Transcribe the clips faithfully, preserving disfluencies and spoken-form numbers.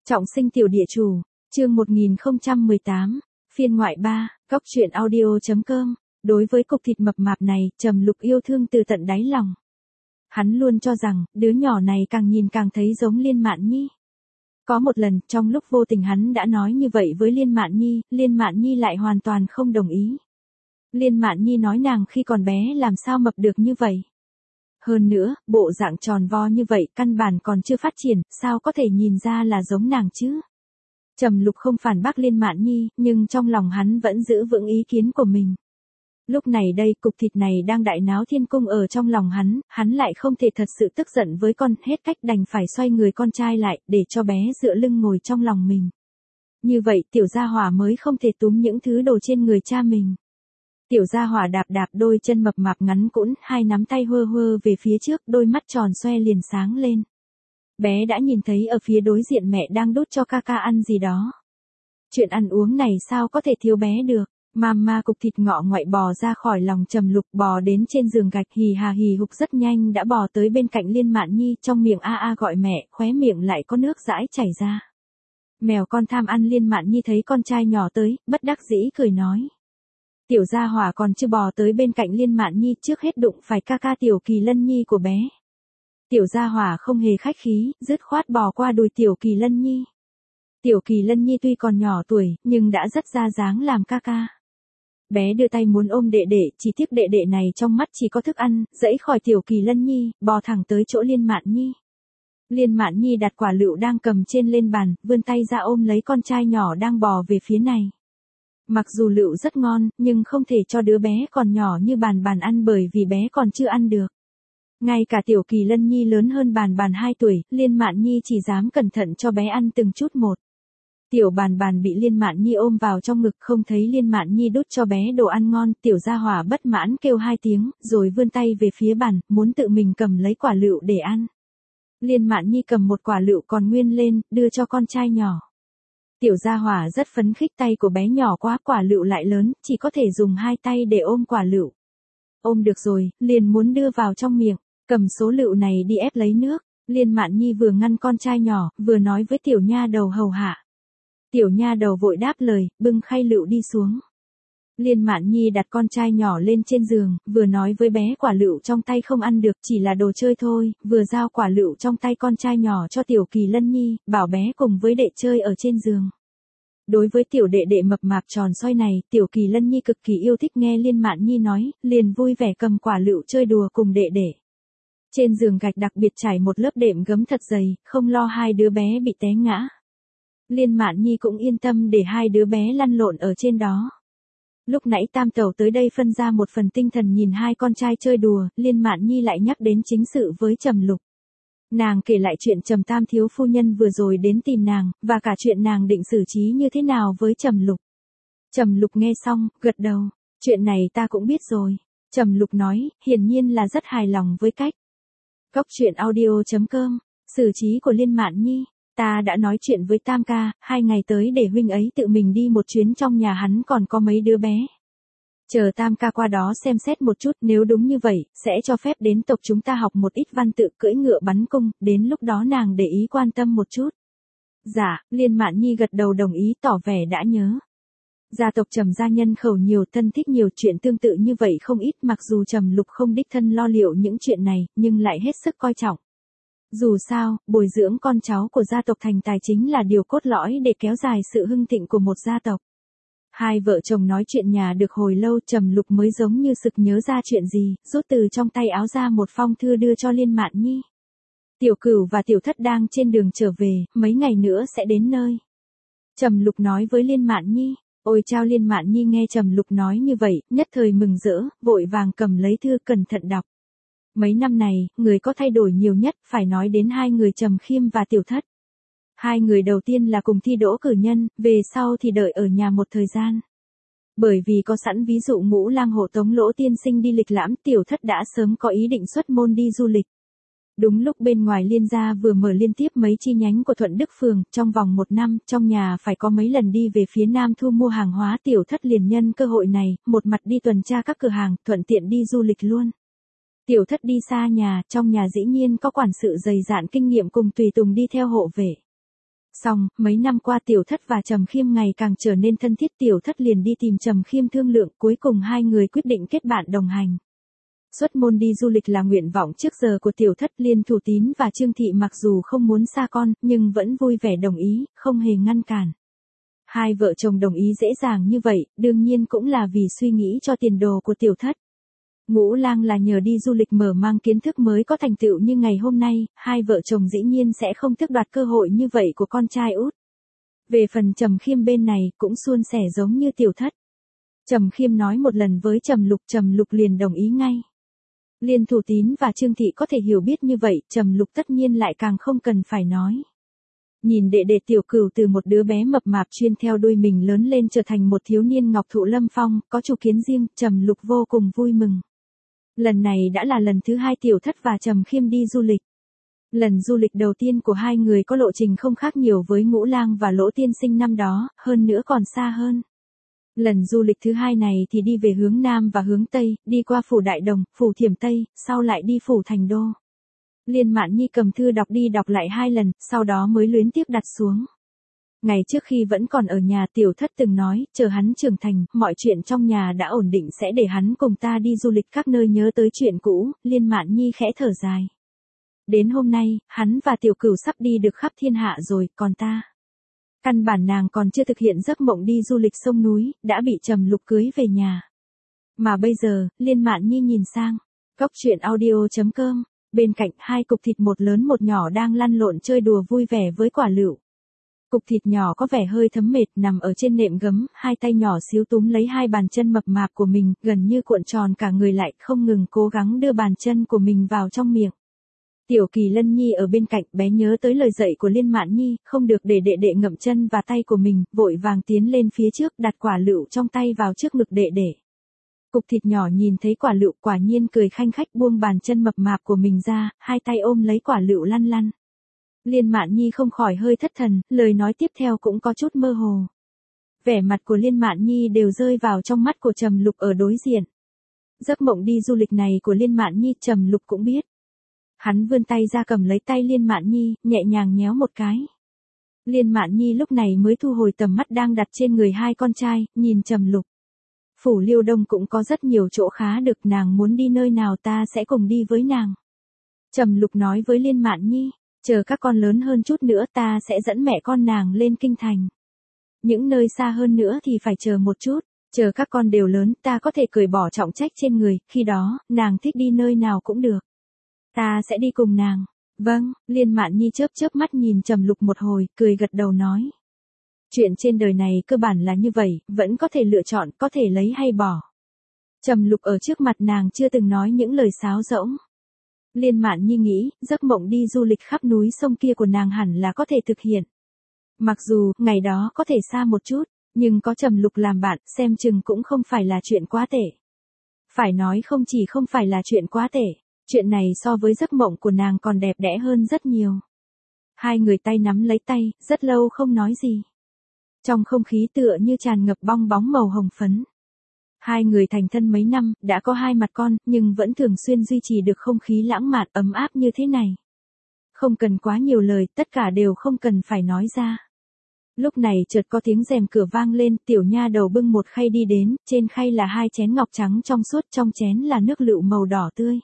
Trọng sinh tiểu địa chủ, chương một nghìn không trăm mười tám, phiên ngoại ba, góc truyện audio.com. Đối với cục thịt mập mạp này, Trầm Lục yêu thương từ tận đáy lòng. Hắn luôn cho rằng, đứa nhỏ này càng nhìn càng thấy giống Liên Mạn Nhi. Có một lần, trong lúc vô tình hắn đã nói như vậy với Liên Mạn Nhi, Liên Mạn Nhi lại hoàn toàn không đồng ý. Liên Mạn Nhi nói nàng khi còn bé làm sao mập được như vậy. Hơn nữa, bộ dạng tròn vo như vậy căn bản còn chưa phát triển, sao có thể nhìn ra là giống nàng chứ? Trầm Lục không phản bác Liên Mạn Nhi, nhưng trong lòng hắn vẫn giữ vững ý kiến của mình. Lúc này đây, cục thịt này đang đại náo thiên cung ở trong lòng hắn, hắn lại không thể thật sự tức giận với con, hết cách đành phải xoay người con trai lại, để cho bé dựa lưng ngồi trong lòng mình. Như vậy, tiểu gia hỏa mới không thể túm những thứ đồ trên người cha mình. Tiểu gia hỏa đạp đạp đôi chân mập mạp ngắn cũn, hai nắm tay hơ hơ về phía trước, đôi mắt tròn xoe liền sáng lên. Bé đã nhìn thấy ở phía đối diện mẹ đang đút cho ca ca ăn gì đó. Chuyện ăn uống này sao có thể thiếu bé được. Mama cục thịt ngọ ngoại bò ra khỏi lòng Trầm Lục, bò đến trên giường gạch, hì hà hì hục rất nhanh đã bò tới bên cạnh Liên Mạn Nhi, trong miệng a a gọi mẹ, khóe miệng lại có nước dãi chảy ra. Mèo con tham ăn Liên Mạn Nhi thấy con trai nhỏ tới, bất đắc dĩ cười nói. Tiểu gia hỏa còn chưa bò tới bên cạnh Liên Mạn Nhi, trước hết đụng phải ca ca Tiểu Kỳ Lân Nhi của bé. Tiểu gia hỏa không hề khách khí, dứt khoát bò qua đùi Tiểu Kỳ Lân Nhi. Tiểu Kỳ Lân Nhi tuy còn nhỏ tuổi, nhưng đã rất ra dáng làm ca ca. Bé đưa tay muốn ôm đệ đệ, chỉ tiếc đệ đệ này trong mắt chỉ có thức ăn, dẫy khỏi Tiểu Kỳ Lân Nhi, bò thẳng tới chỗ Liên Mạn Nhi. Liên Mạn Nhi đặt quả lựu đang cầm trên lên bàn, vươn tay ra ôm lấy con trai nhỏ đang bò về phía này. Mặc dù lựu rất ngon, nhưng không thể cho đứa bé còn nhỏ như Bàn Bàn ăn bởi vì bé còn chưa ăn được. Ngay cả Tiểu Kỳ Lân Nhi lớn hơn Bàn Bàn hai tuổi, Liên Mạn Nhi chỉ dám cẩn thận cho bé ăn từng chút một. Tiểu Bàn Bàn bị Liên Mạn Nhi ôm vào trong ngực, không thấy Liên Mạn Nhi đút cho bé đồ ăn ngon, tiểu gia hỏa bất mãn kêu hai tiếng, rồi vươn tay về phía bàn, muốn tự mình cầm lấy quả lựu để ăn. Liên Mạn Nhi cầm một quả lựu còn nguyên lên, đưa cho con trai nhỏ. Tiểu gia hỏa rất phấn khích, tay của bé nhỏ quá, quả lựu lại lớn, chỉ có thể dùng hai tay để ôm quả lựu. Ôm được rồi, liền muốn đưa vào trong miệng, cầm số lựu này đi ép lấy nước. Liên Mạn Nhi vừa ngăn con trai nhỏ, vừa nói với tiểu nha đầu hầu hạ. Tiểu nha đầu vội đáp lời, bưng khay lựu đi xuống. Liên Mạn Nhi đặt con trai nhỏ lên trên giường, vừa nói với bé quả lựu trong tay không ăn được, chỉ là đồ chơi thôi, vừa giao quả lựu trong tay con trai nhỏ cho Tiểu Kỳ Lân Nhi, bảo bé cùng với đệ chơi ở trên giường. Đối với tiểu đệ đệ mập mạp tròn xoay này, Tiểu Kỳ Lân Nhi cực kỳ yêu thích nghe Liên Mạn Nhi nói, liền vui vẻ cầm quả lựu chơi đùa cùng đệ đệ. Trên giường gạch đặc biệt trải một lớp đệm gấm thật dày, không lo hai đứa bé bị té ngã. Liên Mạn Nhi cũng yên tâm để hai đứa bé lăn lộn ở trên đó. Lúc nãy Tam Tẩu tới đây phân ra một phần tinh thần nhìn hai con trai chơi đùa, Liên Mạn Nhi lại nhắc đến chính sự với Trầm Lục. Nàng kể lại chuyện Trầm Tam thiếu phu nhân vừa rồi đến tìm nàng, và cả chuyện nàng định xử trí như thế nào với Trầm Lục. Trầm Lục nghe xong, gật đầu, chuyện này ta cũng biết rồi. Trầm Lục nói, hiển nhiên là rất hài lòng với cách. Góc truyện audio.com, xử trí của Liên Mạn Nhi. Ta đã nói chuyện với Tam ca, hai ngày tới để huynh ấy tự mình đi một chuyến, trong nhà hắn còn có mấy đứa bé. Chờ Tam ca qua đó xem xét một chút, nếu đúng như vậy, sẽ cho phép đến tộc chúng ta học một ít văn tự, cưỡi ngựa bắn cung, đến lúc đó nàng để ý quan tâm một chút. Dạ, Liên Mạn Nhi gật đầu đồng ý, tỏ vẻ đã nhớ. Gia tộc Trầm gia nhân khẩu nhiều, thân thích nhiều, chuyện tương tự như vậy không ít, mặc dù Trầm Lục không đích thân lo liệu những chuyện này, nhưng lại hết sức coi trọng. Dù sao, bồi dưỡng con cháu của gia tộc thành tài chính là điều cốt lõi để kéo dài sự hưng thịnh của một gia tộc. Hai vợ chồng nói chuyện nhà được hồi lâu, Trầm Lục mới giống như sực nhớ ra chuyện gì, rút từ trong tay áo ra một phong thư đưa cho Liên Mạn Nhi. Tiểu Cửu và Tiểu Thất đang trên đường trở về, mấy ngày nữa sẽ đến nơi. Trầm Lục nói với Liên Mạn Nhi. Ôi chao, Liên Mạn Nhi nghe Trầm Lục nói như vậy, nhất thời mừng rỡ, vội vàng cầm lấy thư cẩn thận đọc. Mấy năm này, người có thay đổi nhiều nhất, phải nói đến hai người Trầm Khiêm và Tiểu Thất. Hai người đầu tiên là cùng thi đỗ cử nhân, về sau thì đợi ở nhà một thời gian. Bởi vì có sẵn ví dụ Ngũ Lang hộ tống Lỗ tiên sinh đi lịch lãm, Tiểu Thất đã sớm có ý định xuất môn đi du lịch. Đúng lúc bên ngoài Liên gia vừa mở liên tiếp mấy chi nhánh của Thuận Đức Phường, trong vòng một năm, trong nhà phải có mấy lần đi về phía Nam thu mua hàng hóa, Tiểu Thất liền nhân cơ hội này, một mặt đi tuần tra các cửa hàng, thuận tiện đi du lịch luôn. Tiểu Thất đi xa nhà, trong nhà dĩ nhiên có quản sự dày dạn kinh nghiệm cùng tùy tùng đi theo hộ vệ. Xong, mấy năm qua Tiểu Thất và Trầm Khiêm ngày càng trở nên thân thiết, Tiểu Thất liền đi tìm Trầm Khiêm thương lượng, cuối cùng hai người quyết định kết bạn đồng hành. Xuất môn đi du lịch là nguyện vọng trước giờ của Tiểu Thất, Liên Thủ Tín và Trương Thị mặc dù không muốn xa con, nhưng vẫn vui vẻ đồng ý, không hề ngăn cản. Hai vợ chồng đồng ý dễ dàng như vậy, đương nhiên cũng là vì suy nghĩ cho tiền đồ của Tiểu Thất. Ngũ Lang là nhờ đi du lịch mở mang kiến thức mới có thành tựu như ngày hôm nay, hai vợ chồng dĩ nhiên sẽ không tước đoạt cơ hội như vậy của con trai út. Về phần Trầm Khiêm bên này cũng suôn sẻ giống như Tiểu Thất. Trầm Khiêm nói một lần với Trầm Lục, Trầm Lục liền đồng ý ngay. Liên Thủ Tín và Trương Thị có thể hiểu biết như vậy, Trầm Lục tất nhiên lại càng không cần phải nói. Nhìn đệ đệ Tiểu Cửu từ một đứa bé mập mạp chuyên theo đuôi mình lớn lên trở thành một thiếu niên ngọc thụ lâm phong, có chủ kiến riêng, Trầm Lục vô cùng vui mừng. Lần này đã là lần thứ hai Tiểu Thất và Trầm Khiêm đi du lịch. Lần du lịch đầu tiên của hai người có lộ trình không khác nhiều với Ngũ Lang và Lỗ Tiên Sinh năm đó, hơn nữa còn xa hơn. Lần du lịch thứ hai này thì đi về hướng Nam và hướng Tây, đi qua Phủ Đại Đồng, Phủ Thiểm Tây, sau lại đi Phủ Thành Đô. Liên Mạn Nhi cầm thư đọc đi đọc lại hai lần, sau đó mới luyến tiếc đặt xuống. Ngày trước khi vẫn còn ở nhà Tiểu Thất từng nói, chờ hắn trưởng thành, mọi chuyện trong nhà đã ổn định sẽ để hắn cùng ta đi du lịch các nơi, nhớ tới chuyện cũ, Liên Mạn Nhi khẽ thở dài. Đến hôm nay, hắn và Tiểu Cửu sắp đi được khắp thiên hạ rồi, còn ta. Căn bản nàng còn chưa thực hiện giấc mộng đi du lịch sông núi, đã bị Trầm Lục cưới về nhà. Mà bây giờ, Liên Mạn Nhi nhìn sang, góc truyện audio chấm com, bên cạnh hai cục thịt một lớn một nhỏ đang lăn lộn chơi đùa vui vẻ với quả lựu. Cục thịt nhỏ có vẻ hơi thấm mệt nằm ở trên nệm gấm, hai tay nhỏ xíu túm lấy hai bàn chân mập mạp của mình, gần như cuộn tròn cả người lại, không ngừng cố gắng đưa bàn chân của mình vào trong miệng. Tiểu Kỳ Lân Nhi ở bên cạnh bé nhớ tới lời dạy của Liên Mạn Nhi, không được để đệ đệ ngậm chân và tay của mình, vội vàng tiến lên phía trước đặt quả lựu trong tay vào trước ngực đệ đệ. Cục thịt nhỏ nhìn thấy quả lựu quả nhiên cười khanh khách buông bàn chân mập mạp của mình ra, hai tay ôm lấy quả lựu lăn lăn. Liên Mạn Nhi không khỏi hơi thất thần, lời nói tiếp theo cũng có chút mơ hồ. Vẻ mặt của Liên Mạn Nhi đều rơi vào trong mắt của Trầm Lục ở đối diện. Giấc mộng đi du lịch này của Liên Mạn Nhi Trầm Lục cũng biết. Hắn vươn tay ra cầm lấy tay Liên Mạn Nhi, nhẹ nhàng nhéo một cái. Liên Mạn Nhi lúc này mới thu hồi tầm mắt đang đặt trên người hai con trai, nhìn Trầm Lục. Phủ Liêu Đông cũng có rất nhiều chỗ khá được, nàng muốn đi nơi nào ta sẽ cùng đi với nàng. Trầm Lục nói với Liên Mạn Nhi, chờ các con lớn hơn chút nữa ta sẽ dẫn mẹ con nàng lên kinh thành. Những nơi xa hơn nữa thì phải chờ một chút, chờ các con đều lớn ta có thể cởi bỏ trọng trách trên người, khi đó, nàng thích đi nơi nào cũng được. Ta sẽ đi cùng nàng. Vâng, Liên Mạn Nhi chớp chớp mắt nhìn Trầm Lục một hồi, cười gật đầu nói. Chuyện trên đời này cơ bản là như vậy, vẫn có thể lựa chọn, có thể lấy hay bỏ. Trầm Lục ở trước mặt nàng chưa từng nói những lời sáo rỗng. Liên Mạn Nhi nghĩ, giấc mộng đi du lịch khắp núi sông kia của nàng hẳn là có thể thực hiện. Mặc dù, ngày đó có thể xa một chút, nhưng có Trầm Lục làm bạn, xem chừng cũng không phải là chuyện quá tệ. Phải nói không chỉ không phải là chuyện quá tệ, chuyện này so với giấc mộng của nàng còn đẹp đẽ hơn rất nhiều. Hai người tay nắm lấy tay, rất lâu không nói gì. Trong không khí tựa như tràn ngập bong bóng màu hồng phấn. Hai người thành thân mấy năm, đã có hai mặt con, nhưng vẫn thường xuyên duy trì được không khí lãng mạn ấm áp như thế này. Không cần quá nhiều lời, tất cả đều không cần phải nói ra. Lúc này chợt có tiếng rèm cửa vang lên, tiểu nha đầu bưng một khay đi đến, trên khay là hai chén ngọc trắng trong suốt, trong chén là nước lựu màu đỏ tươi.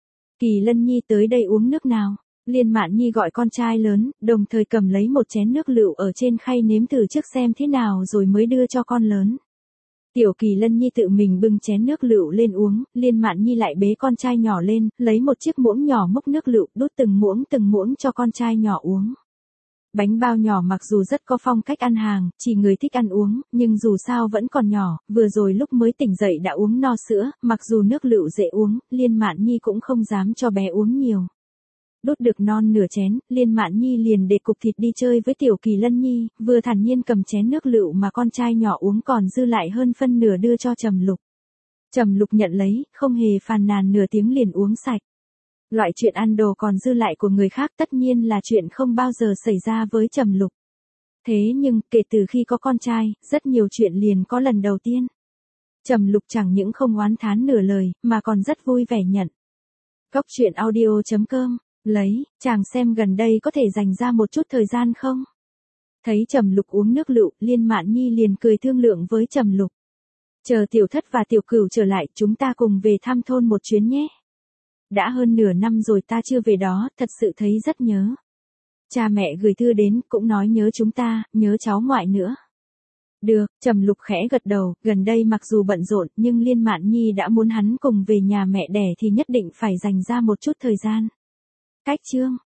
Kỳ Lân Nhi tới đây uống nước nào? Liên Mạn Nhi gọi con trai lớn, đồng thời cầm lấy một chén nước lựu ở trên khay nếm thử trước xem thế nào rồi mới đưa cho con lớn. Tiểu Kỳ Lân Nhi tự mình bưng chén nước lựu lên uống, Liên Mạn Nhi lại bế con trai nhỏ lên, lấy một chiếc muỗng nhỏ múc nước lựu, đút từng muỗng từng muỗng cho con trai nhỏ uống. Bánh bao nhỏ mặc dù rất có phong cách ăn hàng, chỉ người thích ăn uống, nhưng dù sao vẫn còn nhỏ, vừa rồi lúc mới tỉnh dậy đã uống no sữa, mặc dù nước lựu dễ uống, Liên Mạn Nhi cũng không dám cho bé uống nhiều. Đút được non nửa chén, Liên Mạn Nhi liền để cục thịt đi chơi với Tiểu Kỳ Lân Nhi, vừa thản nhiên cầm chén nước lựu mà con trai nhỏ uống còn dư lại hơn phân nửa đưa cho Trầm Lục. Trầm Lục nhận lấy, không hề phàn nàn, nửa tiếng liền uống sạch. Loại chuyện ăn đồ còn dư lại của người khác tất nhiên là chuyện không bao giờ xảy ra với Trầm Lục. Thế nhưng, kể từ khi có con trai, rất nhiều chuyện liền có lần đầu tiên. Trầm Lục chẳng những không oán thán nửa lời, mà còn rất vui vẻ nhận. Góc truyện audio chấm com, lấy, chàng xem gần đây có thể dành ra một chút thời gian không? Thấy Trầm Lục uống nước lựu, Liên Mạn Nhi liền cười thương lượng với Trầm Lục. Chờ tiểu thất và tiểu cửu trở lại, chúng ta cùng về thăm thôn một chuyến nhé. Đã hơn nửa năm rồi ta chưa về đó, thật sự thấy rất nhớ. Cha mẹ gửi thư đến, cũng nói nhớ chúng ta, nhớ cháu ngoại nữa. Được, Trầm Lục khẽ gật đầu, gần đây mặc dù bận rộn, nhưng Liên Mạn Nhi đã muốn hắn cùng về nhà mẹ đẻ thì nhất định phải dành ra một chút thời gian. Cách chương